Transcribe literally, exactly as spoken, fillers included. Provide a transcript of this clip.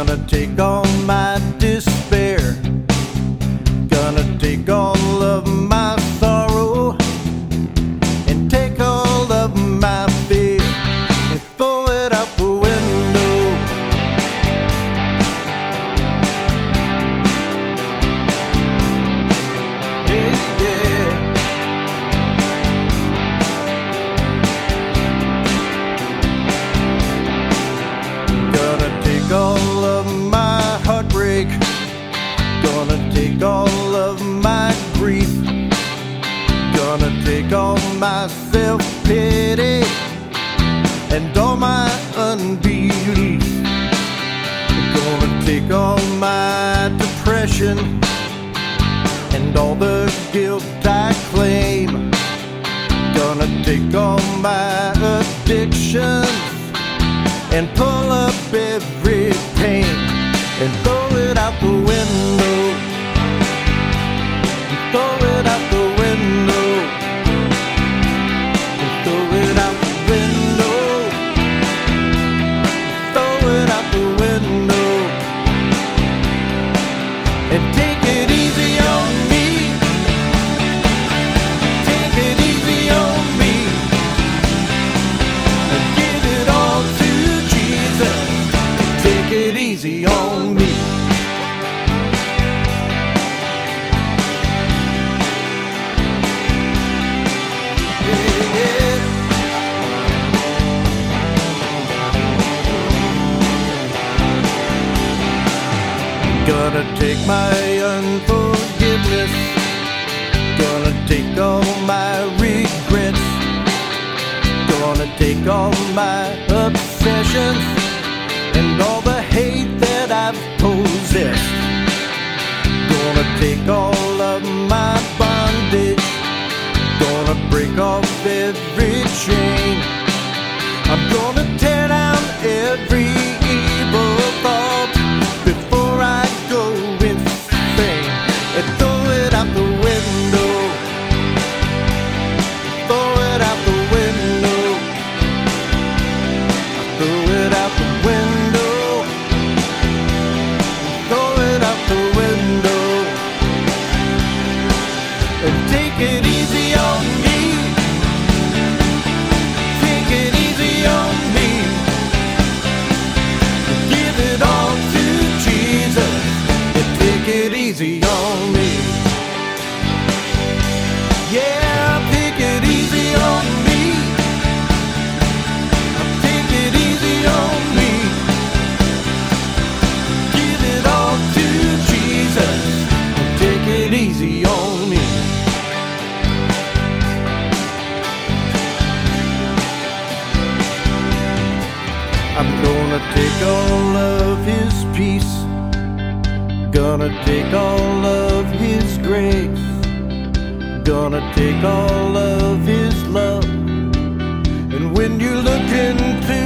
Gonna take all my despair, gonna take all of my sorrow, and take all of my fear and throw it out the window. Yeah, yeah. Gonna take all of my heartbreak, gonna take all of my grief, gonna take all my self-pity and all my unbelief. Gonna take all my depression and all the guilt I claim. Gonna take all my addictions and pull up every pain and throw it out the window. Throw it out the window. Throw it out the window. Throw it out the window. And take it easy on me. Take it easy on me. And give it all to Jesus. Take it easy on me. Gonna take my unforgiveness, gonna take all my regrets, gonna take all my obsessions and all the hate that I've possessed. Gonna take all of my bondage, gonna break off every chain. I'm gonna tear down every evil thought before I go insane and throw it out the window. Throw it out the window. Throw it out the window. Throw it out the window. And take it easy on me. Take it easy on me. Give it all to Jesus. And take it easy on me. Yeah, take it easy on me. Take it easy on me. Give it all to Jesus. And take it easy on me. I'm gonna take all of his peace, gonna take all of his grace, gonna take all of his love. And when you look into